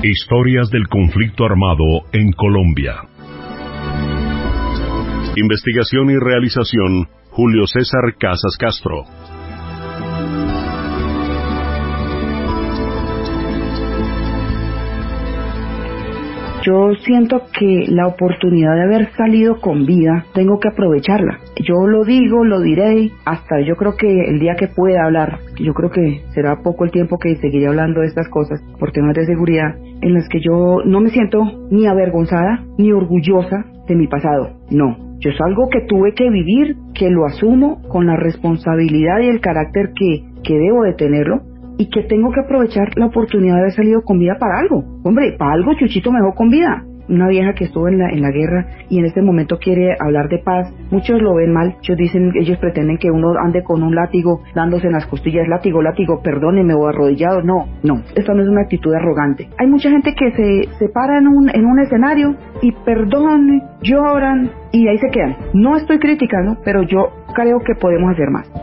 Historias del conflicto armado en Colombia. Investigación y realización, Julio César Casas Castro. Yo siento que la oportunidad de haber salido con vida, tengo que aprovecharla. Yo lo digo, lo diré, hasta yo creo que el día que pueda hablar, yo creo que será poco el tiempo que seguiré hablando de estas cosas, por temas de seguridad, en las que yo no me siento ni avergonzada, ni orgullosa de mi pasado. No, yo es algo que tuve que vivir, que lo asumo con la responsabilidad y el carácter que debo de tenerlo. Y que tengo que aprovechar la oportunidad de haber salido con vida para algo. Hombre, para algo Chuchito me dejó con vida. Una vieja que estuvo en la guerra y en este momento quiere hablar de paz. Muchos lo ven mal. Ellos pretenden que uno ande con un látigo dándose en las costillas. Látigo, perdóneme, o arrodillado. No, esta no es una actitud arrogante. Hay mucha gente que se para en un escenario y perdón, lloran y ahí se quedan. No estoy criticando, pero yo creo que podemos hacer más.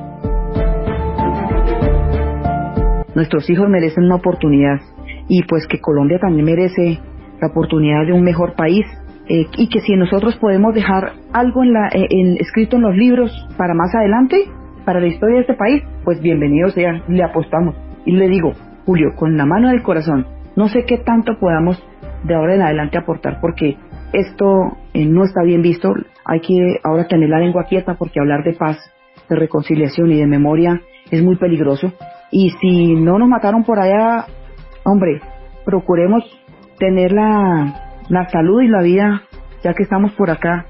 Nuestros hijos merecen una oportunidad y pues que Colombia también merece la oportunidad de un mejor país y que si nosotros podemos dejar algo escrito en los libros para más adelante, para la historia de este país, pues bienvenido sea, le apostamos. Y le digo, Julio, con la mano del corazón, no sé qué tanto podamos de ahora en adelante aportar porque esto no está bien visto. Hay que ahora tener la lengua quieta porque hablar de paz, de reconciliación y de memoria es muy peligroso. Y si no nos mataron por allá, hombre, procuremos tener la salud y la vida, ya que estamos por acá.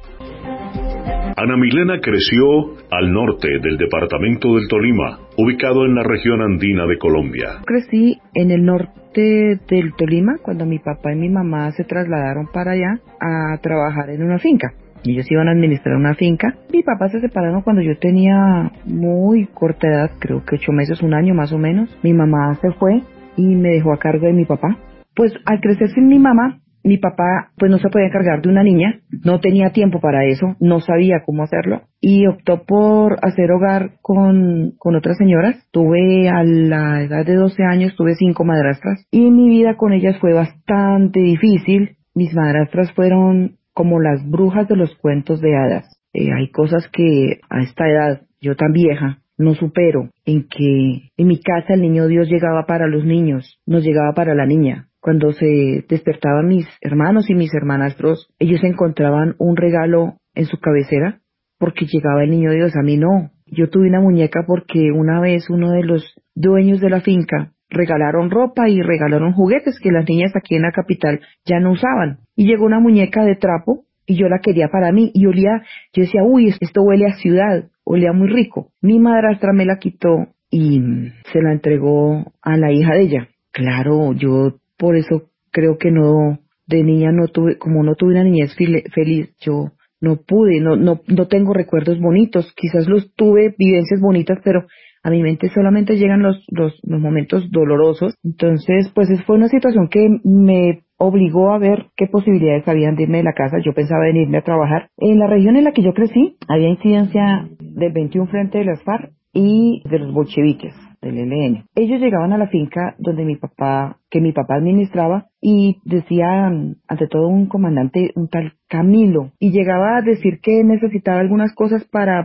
Ana Milena creció al norte del departamento del Tolima, ubicado en la región andina de Colombia. Crecí en el norte del Tolima cuando mi papá y mi mamá se trasladaron para allá a trabajar en una finca. Ellos iban a administrar una finca. Mi papá se separaron cuando yo tenía muy corta edad, creo que 8 meses, 1 año más o menos. Mi mamá se fue y me dejó a cargo de mi papá. Pues al crecer sin mi mamá, mi papá pues no se podía encargar de una niña, no tenía tiempo para eso, no sabía cómo hacerlo y optó por hacer hogar con otras señoras. Tuve a la edad de 12 años, tuve 5 madrastras y mi vida con ellas fue bastante difícil. Mis madrastras fueron como las brujas de los cuentos de hadas. Hay cosas que a esta edad, yo tan vieja, no supero, en que en mi casa el niño Dios llegaba para los niños, no llegaba para la niña. Cuando se despertaban mis hermanos y mis hermanastros, ellos encontraban un regalo en su cabecera, porque llegaba el niño Dios, a mí no. Yo tuve una muñeca porque una vez uno de los dueños de la finca regalaron ropa y regalaron juguetes que las niñas aquí en la capital ya no usaban. Y llegó una muñeca de trapo y yo la quería para mí y olía, yo decía, uy, esto huele a ciudad, olía muy rico. Mi madrastra me la quitó y se la entregó a la hija de ella. Claro, yo por eso creo que no, de niña no tuve, como no tuve una niñez feliz, yo no pude, no tengo recuerdos bonitos, quizás los tuve, vivencias bonitas, pero a mi mente solamente llegan los momentos dolorosos. Entonces, pues fue una situación que me obligó a ver qué posibilidades habían de irme de la casa. Yo pensaba en irme a trabajar. En la región en la que yo crecí, había incidencia del 21 frente de las FARC y de los bolcheviques, del ELN. Ellos llegaban a la finca donde mi papá administraba y decían, ante todo un comandante, un tal Camilo, y llegaba a decir que necesitaba algunas cosas para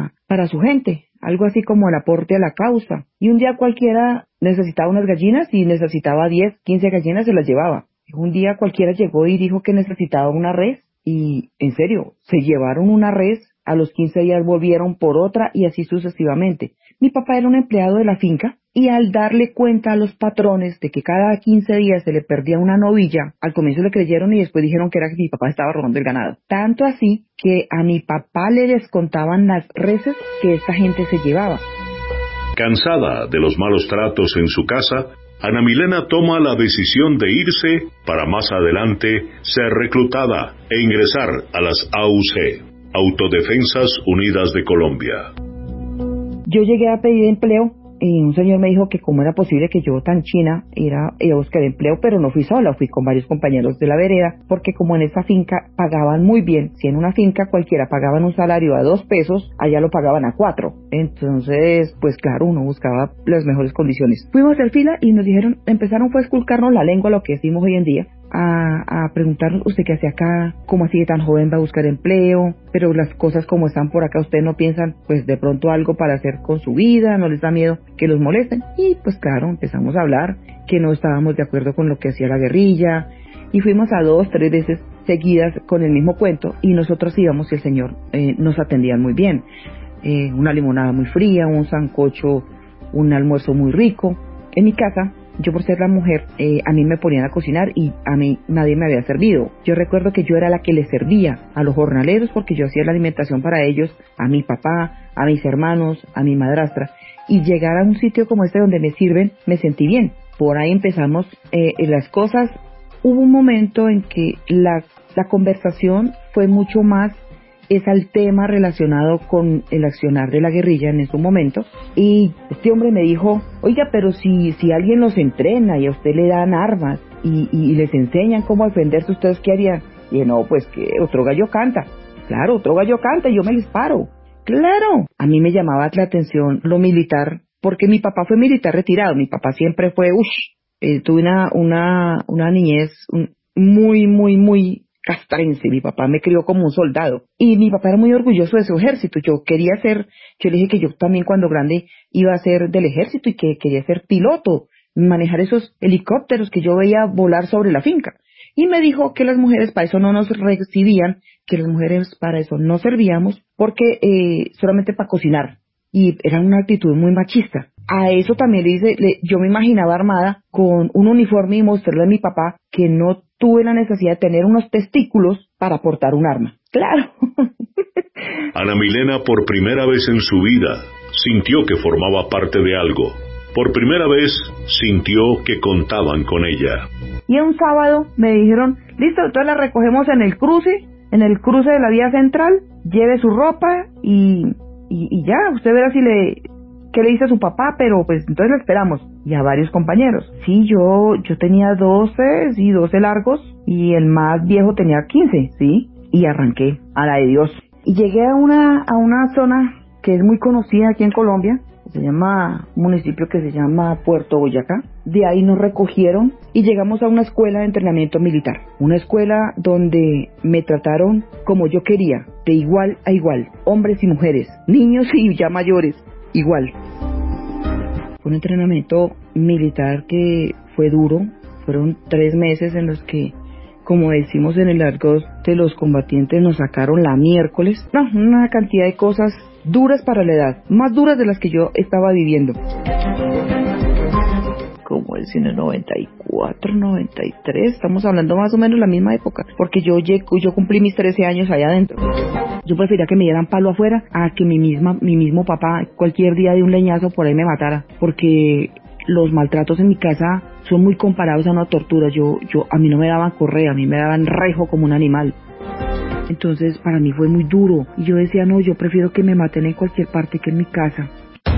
su gente, algo así como el aporte a la causa. Y un día cualquiera necesitaba unas gallinas y necesitaba 10, 15 gallinas, se las llevaba. Un día cualquiera llegó y dijo que necesitaba una res y, en serio, se llevaron una res, a los 15 días volvieron por otra y así sucesivamente. Mi papá era un empleado de la finca y al darle cuenta a los patrones de que cada 15 días se le perdía una novilla, al comienzo le creyeron y después dijeron que era que mi papá estaba robando el ganado. Tanto así que a mi papá le descontaban las reses que esta gente se llevaba. Cansada de los malos tratos en su casa, Ana Milena toma la decisión de irse para más adelante ser reclutada e ingresar a las AUC, Autodefensas Unidas de Colombia. Yo llegué a pedir empleo y un señor me dijo que cómo era posible que yo tan china iba a buscar empleo, pero no fui sola, fui con varios compañeros de la vereda, porque como en esa finca pagaban muy bien, si en una finca cualquiera pagaban un salario a 2 pesos, allá lo pagaban a 4. Entonces, pues claro, uno buscaba las mejores condiciones. Fuimos a hacer fila y nos dijeron, empezaron fue a esculcarnos la lengua, lo que decimos hoy en día, a preguntarnos, ¿usted qué hace acá? ¿Cómo así de tan joven va a buscar empleo? Pero las cosas como están por acá, ¿ustedes no piensan pues de pronto algo para hacer con su vida? ¿No les da miedo que los molesten? Y pues claro, empezamos a hablar que no estábamos de acuerdo con lo que hacía la guerrilla, y fuimos a 2, 3 veces seguidas con el mismo cuento, y nosotros íbamos y el señor nos atendía muy bien. Una limonada muy fría, un sancocho, un almuerzo muy rico. En mi casa, yo por ser la mujer, a mí me ponían a cocinar y a mí nadie me había servido. Yo recuerdo que yo era la que les servía a los jornaleros porque yo hacía la alimentación para ellos, a mi papá, a mis hermanos, a mi madrastra. Y llegar a un sitio como este donde me sirven, me sentí bien. Por ahí empezamos las cosas. Hubo un momento en que la conversación fue mucho más es al tema relacionado con el accionar de la guerrilla en ese momento, y este hombre me dijo, oiga, pero si alguien los entrena y a usted le dan armas y les enseñan cómo defenderse, ¿ustedes qué harían? Y dije, no, pues que otro gallo canta. Claro, otro gallo canta y yo me les paro. Claro, a mí me llamaba la atención lo militar, porque mi papá fue militar retirado, mi papá siempre fue, tuve una niñez muy castrense. Mi papá me crió como un soldado y mi papá era muy orgulloso de su ejército. Yo le dije que yo también cuando grande iba a ser del ejército y que quería ser piloto, manejar esos helicópteros que yo veía volar sobre la finca. Y me dijo que las mujeres para eso no nos recibían, que las mujeres para eso no servíamos, porque solamente para cocinar. Y era una actitud muy machista. A eso también yo me imaginaba armada con un uniforme y mostrarle a mi papá que no tuve la necesidad de tener unos testículos para portar un arma. Claro. Ana Milena, por primera vez en su vida, sintió que formaba parte de algo. Por primera vez sintió que contaban con ella. Y un sábado me dijeron, listo, entonces la recogemos en el cruce de la vía central, lleve su ropa y ya, usted verá qué le dice a su papá, pero pues entonces la esperamos. Y a varios compañeros. Sí, yo tenía 12 largos y el más viejo tenía 15, ¿sí? Y arranqué a la de Dios. Y llegué a una zona que es muy conocida aquí en Colombia, un municipio que se llama Puerto Boyacá. De ahí nos recogieron y llegamos a una escuela de entrenamiento militar. Una escuela donde me trataron como yo quería, de igual a igual, hombres y mujeres, niños y ya mayores, igual. Fue un entrenamiento militar que fue duro. Fueron 3 meses en los que, como decimos en el argot de los combatientes, nos sacaron la miércoles. No, una cantidad de cosas duras para la edad, más duras de las que yo estaba viviendo. Como es en el 94, 93, estamos hablando más o menos la misma época, porque yo cumplí mis 13 años allá adentro. Yo prefería que me dieran palo afuera a que mi mismo papá cualquier día de un leñazo por ahí me matara, porque los maltratos en mi casa son muy comparados a una tortura. A mí no me daban correa, a mí me daban rejo como un animal. Entonces para mí fue muy duro y yo decía, no, yo prefiero que me maten en cualquier parte que en mi casa.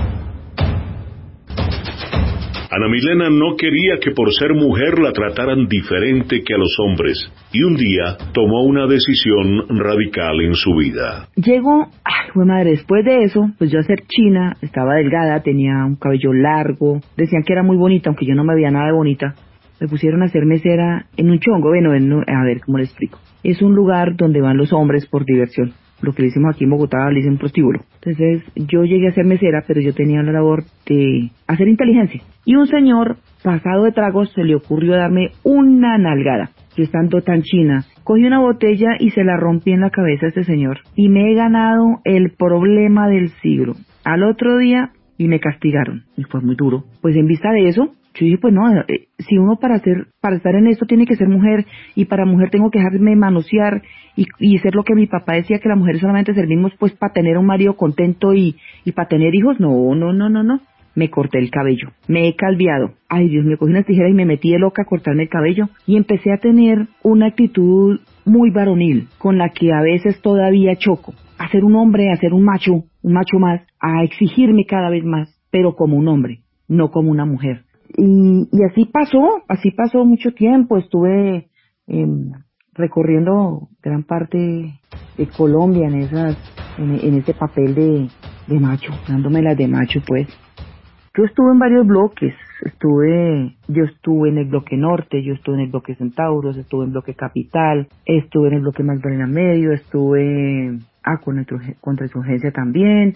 Ana Milena no quería que por ser mujer la trataran diferente que a los hombres, y un día tomó una decisión radical en su vida. Después de eso, pues yo a ser china, estaba delgada, tenía un cabello largo, decían que era muy bonita, aunque yo no me veía nada de bonita. Me pusieron a ser mesera en un chongo, a ver, ¿cómo le explico? Es un lugar donde van los hombres por diversión. Lo que le hicimos aquí en Bogotá, le dicen prostíbulo. Entonces, yo llegué a ser mesera, pero yo tenía la labor de hacer inteligencia. Y un señor, pasado de tragos, se le ocurrió darme una nalgada. Yo estando tan china, cogí una botella y se la rompí en la cabeza a este señor. Y me he ganado el problema del siglo. Al otro día, y me castigaron. Y fue muy duro. Pues en vista de eso, yo dije, pues no, si uno para estar en esto tiene que ser mujer, y para mujer tengo que dejarme manosear y ser lo que mi papá decía, que las mujeres solamente servimos pues para tener un marido contento y para tener hijos. No. Me corté el cabello, me he calviado. Ay, Dios, me cogí una tijera y me metí de loca a cortarme el cabello y empecé a tener una actitud muy varonil, con la que a veces todavía choco. A ser un hombre, a ser un macho más, a exigirme cada vez más, pero como un hombre. no como una mujer. Y así pasó mucho tiempo. Estuve recorriendo gran parte de Colombia en ese papel de macho, dándome las de macho, pues. Yo estuve en varios bloques. Yo estuve en el bloque norte, yo estuve en el bloque Centauros, estuve en el bloque Capital, estuve en el bloque Magdalena Medio, estuve contra insurgencia también.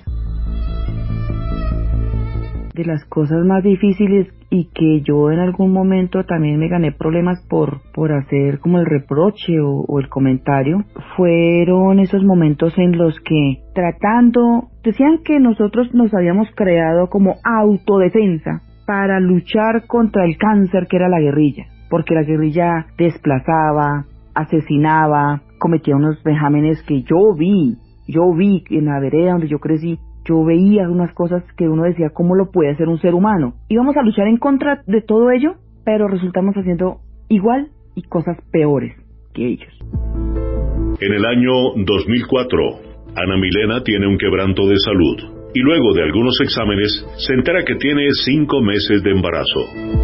De las cosas más difíciles y que yo en algún momento también me gané problemas por hacer como el reproche o el comentario, fueron esos momentos en los que decían que nosotros nos habíamos creado como autodefensa para luchar contra el cáncer que era la guerrilla, porque la guerrilla desplazaba, asesinaba, cometía unos vejámenes que yo vi en la vereda donde yo crecí. Yo veía unas cosas que uno decía, ¿cómo lo puede hacer un ser humano? Íbamos a luchar en contra de todo ello, pero resultamos haciendo igual y cosas peores que ellos. En el año 2004, Ana Milena tiene un quebranto de salud y luego de algunos exámenes se entera que tiene 5 meses de embarazo.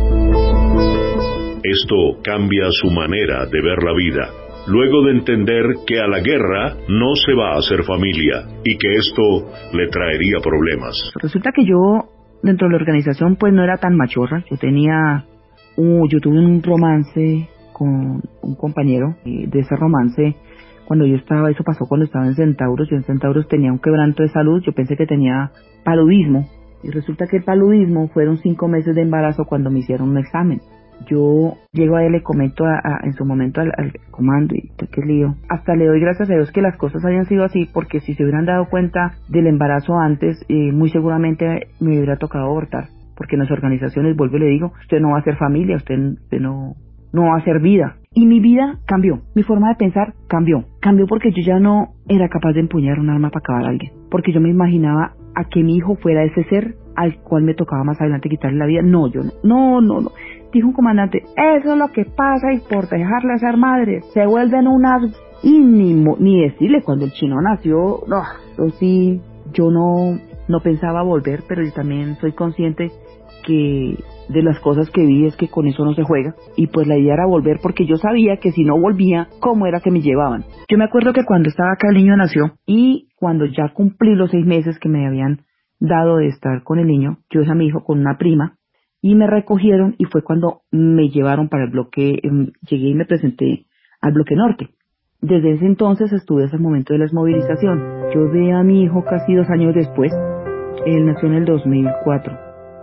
Esto cambia su manera de ver la vida, luego de entender que a la guerra no se va a hacer familia y que esto le traería problemas. Resulta que yo, dentro de la organización, pues no era tan machorra. Yo tuve un romance con un compañero. De ese romance, eso pasó cuando estaba en Centauros. Yo en Centauros tenía un quebranto de salud. Yo pensé que tenía paludismo. Y resulta que el paludismo fueron 5 meses de embarazo cuando me hicieron un examen. Yo llego a él, le comento en su momento al comando y qué lío. Hasta le doy gracias a Dios que las cosas hayan sido así, porque si se hubieran dado cuenta del embarazo antes, muy seguramente me hubiera tocado abortar. Porque en las organizaciones, vuelvo y le digo, usted no va a hacer familia, usted no va a hacer vida. Y mi vida cambió, mi forma de pensar cambió porque yo ya no era capaz de empuñar un arma para acabar a alguien. Porque yo me imaginaba a que mi hijo fuera ese ser al cual me tocaba más adelante quitarle la vida. No, yo no. Dijo un comandante, eso es lo que pasa y por dejarle ser madres se vuelven unas... Y ni decirle, cuando el chino nació, yo no pensaba volver, pero yo también soy consciente que de las cosas que vi es que con eso no se juega, y pues la idea era volver porque yo sabía que si no volvía, ¿cómo era que me llevaban? Yo me acuerdo que cuando estaba acá el niño nació, y cuando ya cumplí los 6 meses que me habían dado de estar con el niño, yo dejé a mi hijo con una prima, y me recogieron, y fue cuando me llevaron para el bloque, llegué y me presenté al bloque norte. Desde ese entonces estuve hasta el momento de la desmovilización. Yo vi a mi hijo casi 2 años después, él nació en el 2004.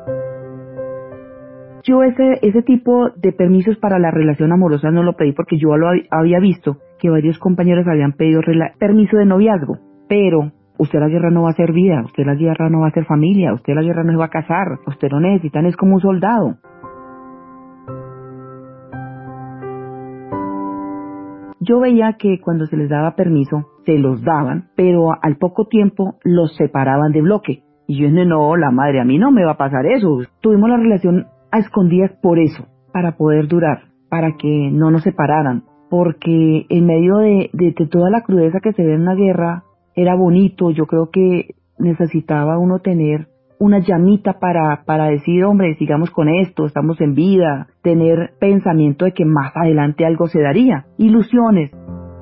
Yo ese tipo de permisos para la relación amorosa no lo pedí porque yo lo había visto que varios compañeros habían pedido permiso de noviazgo, pero usted la guerra no va a hacer vida, usted la guerra no va a hacer familia, usted la guerra no se va a casar, usted lo necesitan es como un soldado. Yo veía que cuando se les daba permiso, se los daban, pero al poco tiempo los separaban de bloque. Y yo dije, no, la madre, a mí no me va a pasar eso. Tuvimos la relación a escondidas por eso, para poder durar, para que no nos separaran. Porque en medio de toda la crudeza que se ve en una guerra, era bonito. Yo creo que necesitaba uno tener una llamita para decir, hombre, sigamos con esto, estamos en vida, tener pensamiento de que más adelante algo se daría, ilusiones.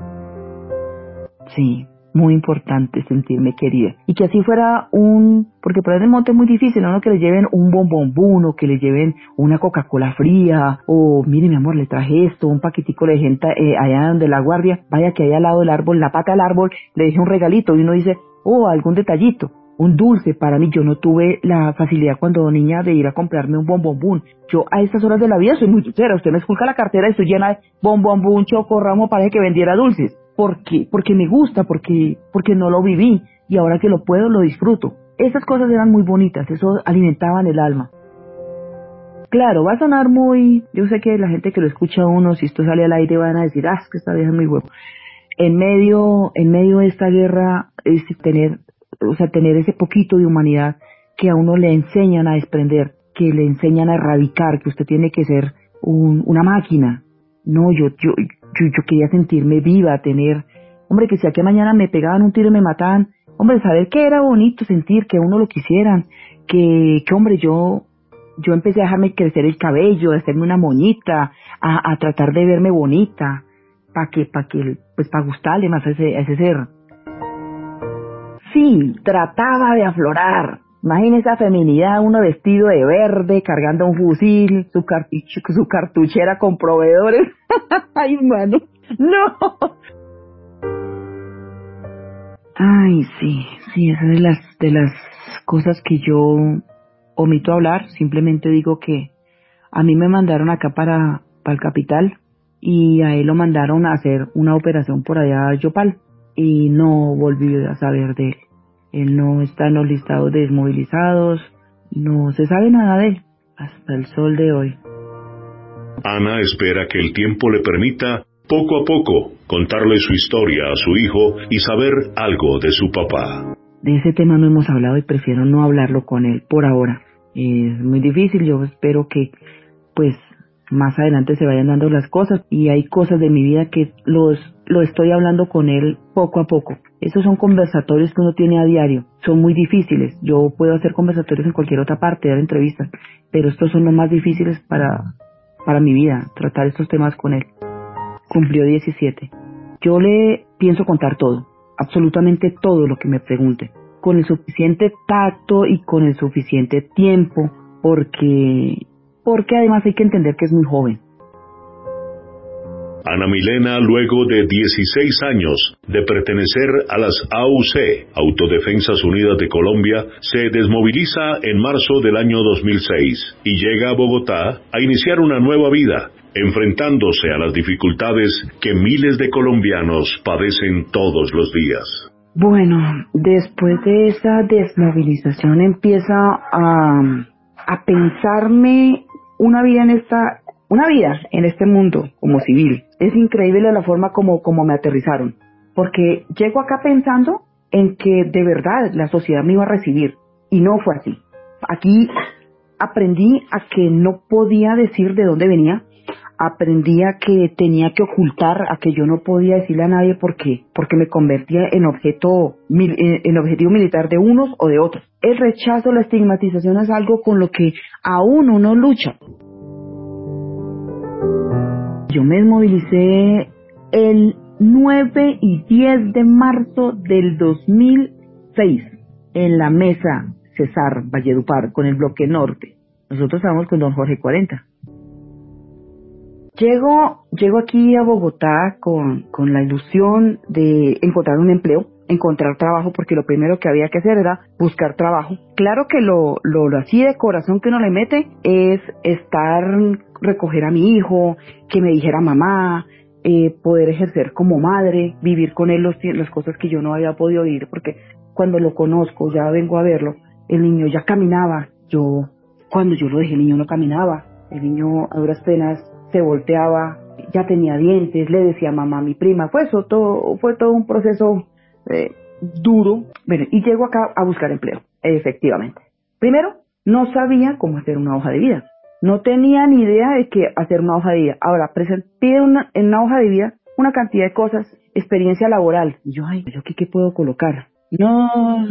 Sí, muy importante sentirme querida. Y que así fuera porque por ahí en el monte es muy difícil, ¿no? Que le lleven un bombombún, o que le lleven una Coca-Cola fría, o mire mi amor, le traje esto, un paquetico de gente allá donde la guardia, vaya que ahí al lado del árbol, la pata del árbol, le dejé un regalito, y uno dice, algún detallito. Un dulce, para mí, yo no tuve la facilidad cuando niña de ir a comprarme un bombombún. Yo a estas horas de la vida soy muy dulcera, usted me esculca la cartera y estoy llena de bombombún, chocorramo, parece que vendiera dulces. ¿Por qué? Porque me gusta, porque no lo viví, y ahora que lo puedo, lo disfruto. Esas cosas eran muy bonitas, eso alimentaban el alma. Claro, va a sonar yo sé que la gente que lo escucha a uno, si esto sale al aire, van a decir, es que esta vieja es muy huevo. En medio de esta guerra, es tener ese poquito de humanidad que a uno le enseñan a desprender, que le enseñan a erradicar, que usted tiene que ser una máquina. No, yo quería sentirme viva, hombre, que si aquí mañana me pegaban un tiro y me mataban, hombre, saber que era bonito sentir que a uno lo quisieran, que hombre, yo yo empecé a dejarme crecer el cabello, a hacerme una moñita, a tratar de verme bonita, pues para gustarle más a ese ser. Sí, trataba de aflorar. Imagínese esa feminidad, uno vestido de verde, cargando un fusil, su cartuchera con proveedores. Ay, mano, no. Ay, sí, esa es de las cosas que yo omito hablar. Simplemente digo que a mí me mandaron acá para el capital y a él lo mandaron a hacer una operación por allá a Yopal y no volví a saber de él. Él no está en los listados de desmovilizados, no se sabe nada de él hasta el sol de hoy. Ana espera que el tiempo le permita, poco a poco, contarle su historia a su hijo y saber algo de su papá. De ese tema no hemos hablado y prefiero no hablarlo con él por ahora. Es muy difícil, yo espero que pues más adelante se vayan dando las cosas y hay cosas de mi vida que lo estoy hablando con él poco a poco. Esos son conversatorios que uno tiene a diario, son muy difíciles. Yo puedo hacer conversatorios en cualquier otra parte, dar entrevistas, pero estos son los más difíciles para mi vida, tratar estos temas con él. Cumplió 17. Yo le pienso contar todo, absolutamente todo lo que me pregunte, con el suficiente tacto y con el suficiente tiempo, porque además hay que entender que es muy joven. Ana Milena, luego de 16 años de pertenecer a las AUC, Autodefensas Unidas de Colombia, se desmoviliza en marzo del año 2006 y llega a Bogotá a iniciar una nueva vida, enfrentándose a las dificultades que miles de colombianos padecen todos los días. Bueno, después de esa desmovilización empieza a pensarme una vida en este mundo como civil. Es increíble la forma como me aterrizaron, porque llego acá pensando en que de verdad la sociedad me iba a recibir y no fue así. Aquí aprendí a que no podía decir de dónde venía, aprendí a que tenía que ocultar, a que yo no podía decirle a nadie porque me convertía en objetivo militar de unos o de otros. El rechazo, la estigmatización es algo con lo que aún uno lucha. Yo me desmovilicé el 9 y 10 de marzo del 2006 en la mesa Cesar Valledupar con el bloque norte. Nosotros estábamos con don Jorge 40. Llego aquí a Bogotá con la ilusión de encontrar un empleo, encontrar trabajo, porque lo primero que había que hacer era buscar trabajo. Claro que lo así de corazón que uno le mete es recoger a mi hijo, que me dijera mamá, poder ejercer como madre, vivir con él las cosas que yo no había podido vivir, porque cuando lo conozco, ya vengo a verlo, el niño ya caminaba. Cuando yo lo dejé, el niño no caminaba, el niño a duras penas se volteaba, ya tenía dientes, le decía mamá a mi prima. Fue todo un proceso duro. Bueno, y llego acá a buscar empleo, efectivamente. Primero, no sabía cómo hacer una hoja de vida. No tenía ni idea de qué hacer una hoja de vida. Ahora, pide en una hoja de vida una cantidad de cosas, experiencia laboral. Y yo aquí qué puedo colocar. No,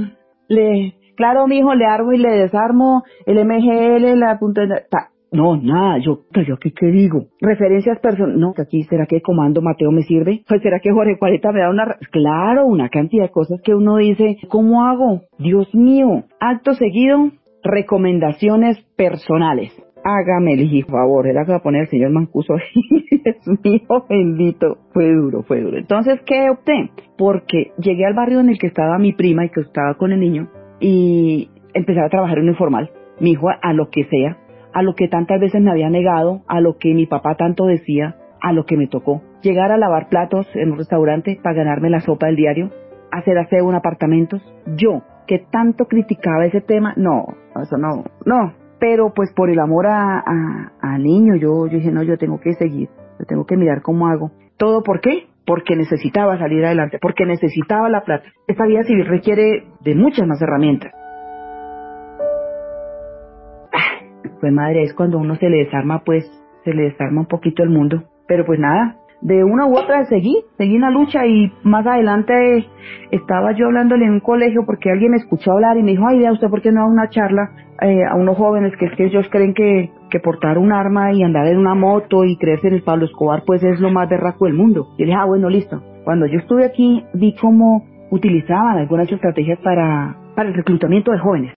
claro, mijo, le armo y le desarmo el MGL, la punta de... No, nada, yo aquí qué digo. Referencias personales. No, aquí, ¿será que Comando Mateo me sirve? Pues, ¿será que Jorge 40 me da Claro, una cantidad de cosas que uno dice, ¿cómo hago? Dios mío. Acto seguido, recomendaciones personales. Hágame el favor, era que va a poner el señor Mancuso. Es mío, bendito. Fue duro. Entonces, ¿qué opté? Porque llegué al barrio en el que estaba mi prima y que estaba con el niño y empecé a trabajar en un informal. Mi hijo a lo que sea, a lo que tantas veces me había negado, a lo que mi papá tanto decía, a lo que me tocó. Llegar a lavar platos en un restaurante para ganarme la sopa del diario, hacer aseo en apartamentos. Yo, que tanto criticaba ese tema, no. Pero pues por el amor al niño, yo dije, no, yo tengo que seguir, yo tengo que mirar cómo hago. ¿Todo por qué? Porque necesitaba salir adelante, porque necesitaba la plata. Esta vida civil requiere de muchas más herramientas. Pues madre, es cuando uno se le desarma un poquito el mundo. Pero pues nada, de una u otra seguí en la lucha, y más adelante estaba yo hablándole en un colegio porque alguien me escuchó hablar y me dijo, ay, vea usted, ¿por qué no da una charla a unos jóvenes que es que ellos creen que portar un arma y andar en una moto y creerse en el Pablo Escobar pues es lo más berraco del mundo? Yo le dije, bueno, listo. Cuando yo estuve aquí vi cómo utilizaban algunas estrategias para el reclutamiento de jóvenes.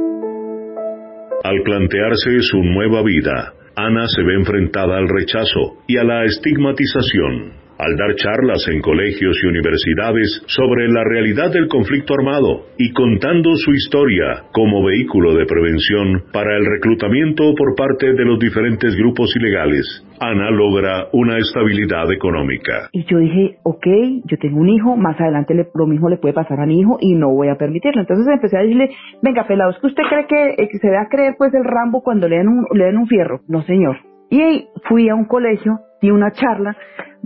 Al plantearse su nueva vida, Ana se ve enfrentada al rechazo y a la estigmatización. Al dar charlas en colegios y universidades sobre la realidad del conflicto armado y contando su historia como vehículo de prevención para el reclutamiento por parte de los diferentes grupos ilegales, Ana logra una estabilidad económica. Y yo dije, ok, yo tengo un hijo, más adelante lo mismo le puede pasar a mi hijo y no voy a permitirlo. Entonces empecé a decirle, venga, pelado, ¿es que usted cree que se va a creer pues el Rambo cuando le den un fierro? No, señor. Y fui a un colegio, di una charla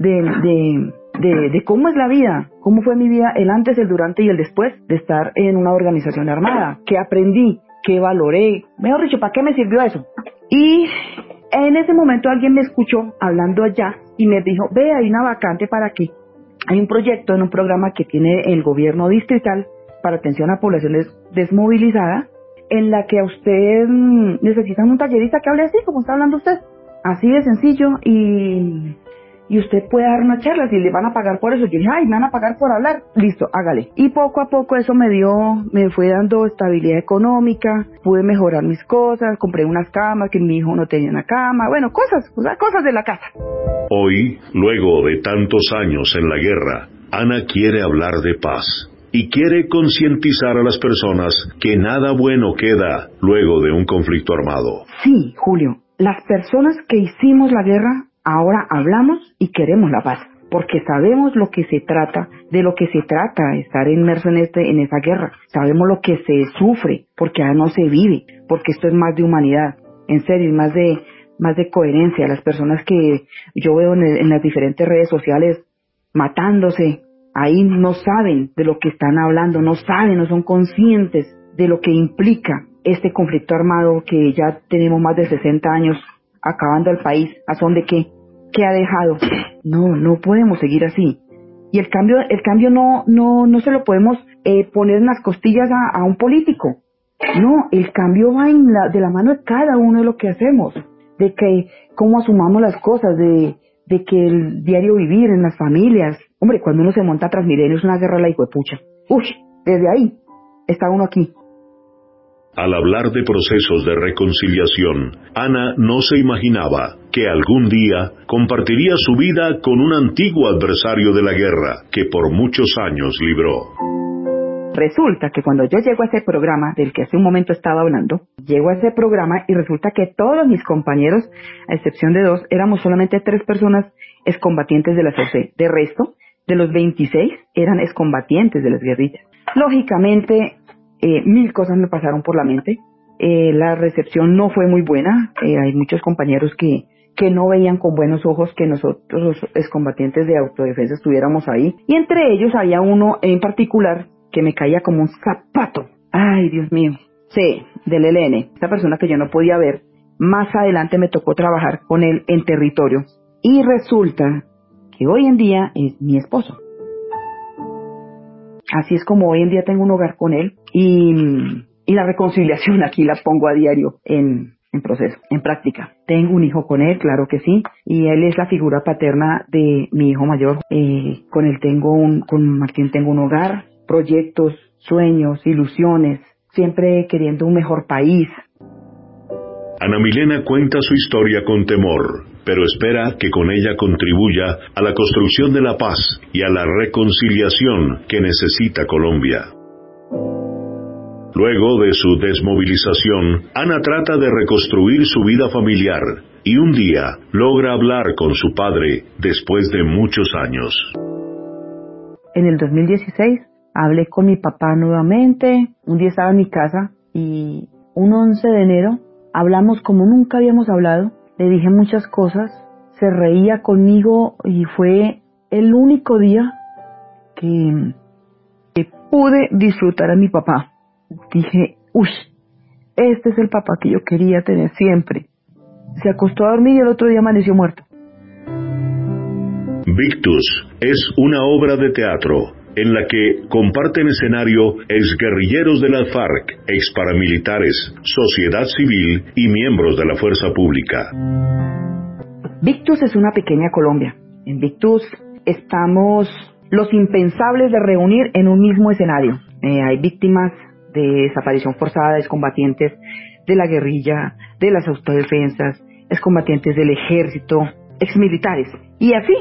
de cómo es la vida, cómo fue mi vida, el antes, el durante y el después de estar en una organización armada, qué aprendí, qué valoré, mejor dicho, ¿para qué me sirvió eso? Y en ese momento alguien me escuchó hablando allá y me dijo, ve, hay una vacante para aquí, hay un proyecto en un programa que tiene el gobierno distrital para atención a poblaciones desmovilizadas, en la que a usted necesitan un tallerista que hable así como está hablando usted, así de sencillo, y usted puede dar una charla, si le van a pagar por eso. Yo dije, ay, me van a pagar por hablar, listo, hágale. Y poco a poco eso me fue dando estabilidad económica, pude mejorar mis cosas, compré unas camas que mi hijo no tenía una cama, bueno, cosas de la casa. Hoy, luego de tantos años en la guerra, Ana quiere hablar de paz y quiere concientizar a las personas que nada bueno queda luego de un conflicto armado. Sí, Julio, las personas que hicimos la guerra ahora hablamos y queremos la paz, porque sabemos lo que se trata, de lo que se trata estar inmerso en esa guerra. Sabemos lo que se sufre, porque ya no se vive, porque esto es más de humanidad, en serio, más de coherencia. Las personas que yo veo en las diferentes redes sociales matándose, ahí no saben de lo que están hablando, no son conscientes de lo que implica este conflicto armado que ya tenemos más de 60 años acabando el país. ¿A son de qué? ¿Qué ha dejado? No podemos seguir así. Y el cambio no se lo podemos poner en las costillas a un político. No, el cambio va de la mano de cada uno de lo que hacemos, de que cómo asumamos las cosas, de que el diario vivir en las familias. Hombre, cuando uno se monta a Transmilenio es una guerra la hijuepucha. Uy, desde ahí está uno aquí. Al hablar de procesos de reconciliación, Ana no se imaginaba que algún día compartiría su vida con un antiguo adversario de la guerra que por muchos años libró. Resulta que cuando yo llego a ese programa del que hace un momento estaba hablando, llego a ese programa y resulta que todos mis compañeros, a excepción de 2, éramos solamente 3 personas excombatientes de la COC. De resto, de los 26, eran excombatientes de las guerrillas. Lógicamente, 1000 cosas me pasaron por la mente. La recepción no fue muy buena. Hay muchos compañeros que no veían con buenos ojos que nosotros, los excombatientes de autodefensa, estuviéramos ahí. Y entre ellos había uno en particular que me caía como un zapato. Ay, Dios mío. Sí, del ELN. Esta persona que yo no podía ver. Más adelante me tocó trabajar con él en territorio. Y resulta que hoy en día es mi esposo. Así es como hoy en día tengo un hogar con él, y la reconciliación aquí la pongo a diario en proceso, en práctica. Tengo un hijo con él, claro que sí, y él es la figura paterna de mi hijo mayor. Con Martín tengo un hogar, proyectos, sueños, ilusiones, siempre queriendo un mejor país. Ana Milena cuenta su historia con temor, pero espera que con ella contribuya a la construcción de la paz y a la reconciliación que necesita Colombia. Luego de su desmovilización, Ana trata de reconstruir su vida familiar y un día logra hablar con su padre después de muchos años. En el 2016 hablé con mi papá nuevamente. Un día estaba en mi casa y un 11 de enero hablamos como nunca habíamos hablado. Le dije muchas cosas, se reía conmigo y fue el único día que pude disfrutar a mi papá. Dije, uy, este es el papá que yo quería tener siempre. Se acostó a dormir y el otro día amaneció muerto. Victus es una obra de teatro en la que comparten escenario exguerrilleros de las FARC, exparamilitares, sociedad civil y miembros de la fuerza pública. Victus es una pequeña Colombia. En Victus estamos los impensables de reunir en un mismo escenario. Hay víctimas de desaparición forzada, excombatientes de la guerrilla, de las autodefensas, excombatientes del ejército, exmilitares. Y así,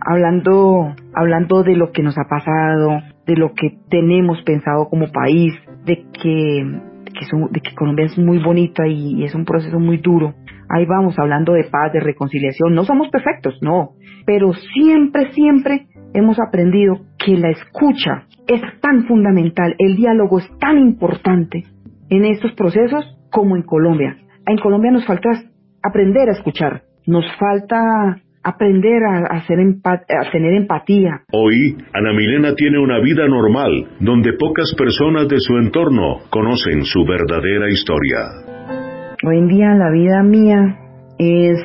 hablando de lo que nos ha pasado, de lo que tenemos pensado como país, de que Colombia es muy bonita y es un proceso muy duro. Ahí vamos, hablando de paz, de reconciliación. No somos perfectos, no, pero siempre hemos aprendido que la escucha es tan fundamental, el diálogo es tan importante en estos procesos como en Colombia. En Colombia nos falta aprender a escuchar, nos falta aprender a tener empatía. Hoy, Ana Milena tiene una vida normal, donde pocas personas de su entorno conocen su verdadera historia. Hoy en día la vida mía es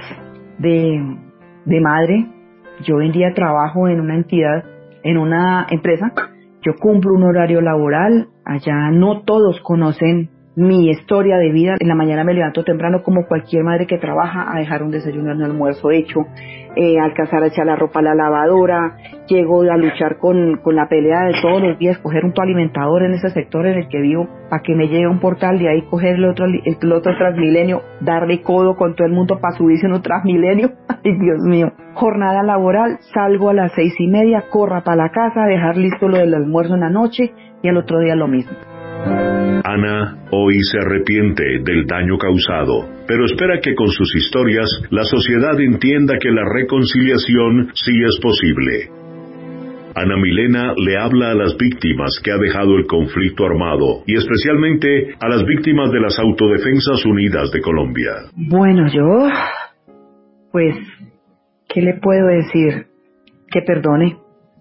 de madre. Yo hoy en día trabajo en una entidad, en una empresa. Yo cumplo un horario laboral. Allá no todos conocen mi historia de vida. En la mañana me levanto temprano como cualquier madre que trabaja a dejar un desayuno, un almuerzo hecho, alcanzar a echar la ropa a la lavadora. Llego a luchar con la pelea de todos los días, coger un alimentador en ese sector en el que vivo para que me llegue a un portal, de ahí coger el otro Transmilenio, darle codo con todo el mundo para subirse en un Transmilenio. Ay, Dios mío. Jornada laboral, salgo a las 6:30, corra para la casa, dejar listo lo del almuerzo en la noche y al otro día lo mismo. Ana hoy se arrepiente del daño causado, pero espera que con sus historias la sociedad entienda que la reconciliación sí es posible. Ana Milena le habla a las víctimas que ha dejado el conflicto armado y especialmente a las víctimas de las Autodefensas Unidas de Colombia. Bueno, pues, ¿qué le puedo decir? Que perdone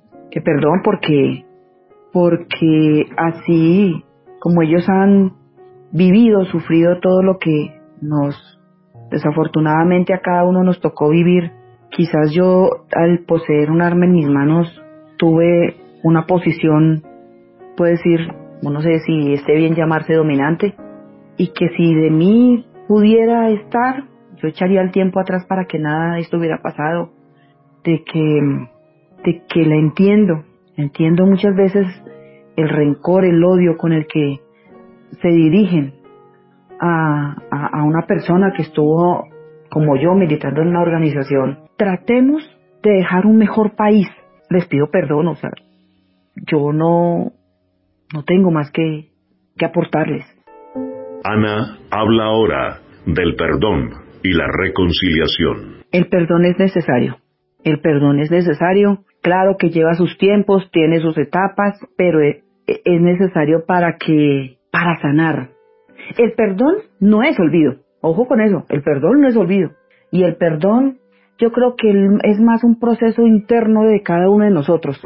porque así como ellos han vivido, sufrido todo lo que desafortunadamente a cada uno nos tocó vivir, quizás yo al poseer un arma en mis manos tuve una posición, puedo decir, no sé si esté bien llamarse dominante, y que si de mí pudiera estar, yo echaría el tiempo atrás para que nada de esto hubiera pasado, de que la entiendo muchas veces el rencor, el odio con el que se dirigen a una persona que estuvo, como yo, militando en una organización. Tratemos de dejar un mejor país. Les pido perdón, yo no tengo más que aportarles. Ana habla ahora del perdón y la reconciliación. El perdón es necesario. Claro que lleva sus tiempos, tiene sus etapas, pero es necesario para sanar. El perdón no es olvido. Ojo con eso, el perdón no es olvido. Y el perdón, yo creo que es más un proceso interno de cada uno de nosotros.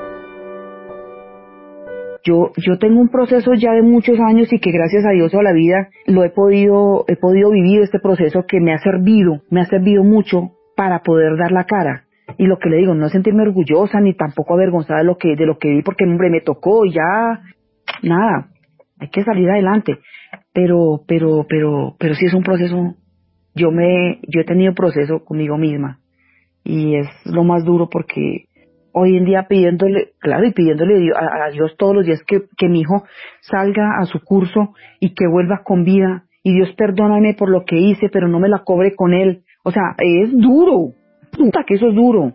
Yo tengo un proceso ya de muchos años y que gracias a Dios a la vida he podido vivir este proceso que me ha servido mucho para poder dar la cara. Y lo que le digo, no sentirme orgullosa ni tampoco avergonzada de lo que vi, porque hombre, me tocó y ya, nada, hay que salir adelante. Pero sí es un proceso. Yo he tenido proceso conmigo misma y es lo más duro, porque hoy en día pidiéndole a Dios todos los días que mi hijo salga a su curso y que vuelva con vida, y Dios perdóname por lo que hice, pero no me la cobre con él. O sea, es duro, puta que eso es duro.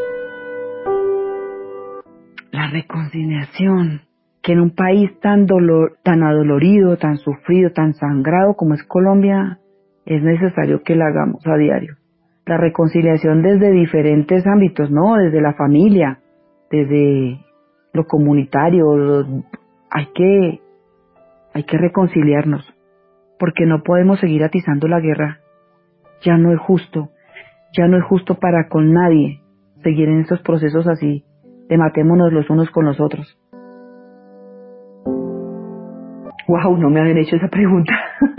La reconciliación, que en un país tan adolorido, tan sufrido, tan sangrado como es Colombia, es necesario que la hagamos a diario. La reconciliación desde diferentes ámbitos, ¿no? Desde la familia, desde lo comunitario. Hay que reconciliarnos, porque no podemos seguir atizando la guerra. Ya no es justo para con nadie seguir en estos procesos así, de matémonos los unos con los otros. Wow, no me habían hecho esa pregunta.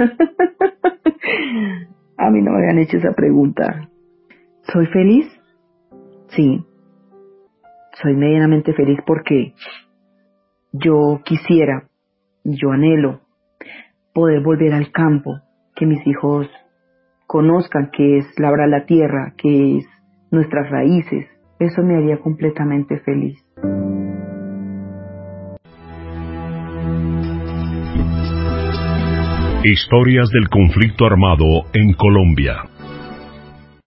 A mí no me habían hecho esa pregunta. ¿Soy feliz? Sí. soy medianamente feliz porque yo quisiera, yo anhelo poder volver al campo, que mis hijos conozcan qué es labrar la tierra, qué es nuestras raíces. Eso me haría completamente feliz. Historias del conflicto armado en Colombia.